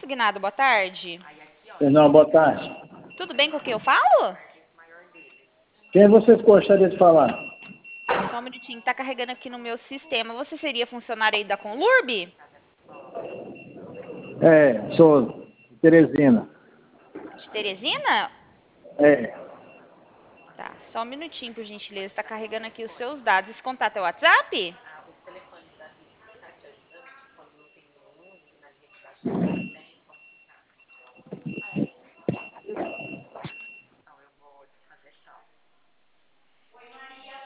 Aguinaldo, boa tarde. Não, boa tarde. Tudo bem com quem eu falo? Quem vocês gostariam de falar? Só um minutinho, tá carregando aqui no meu sistema. Você seria funcionário aí da Conlurb? Sou Teresina. De Teresina? É, Tá, só um minutinho, por gentileza. Tá carregando aqui os seus dados. Esse contato é o WhatsApp?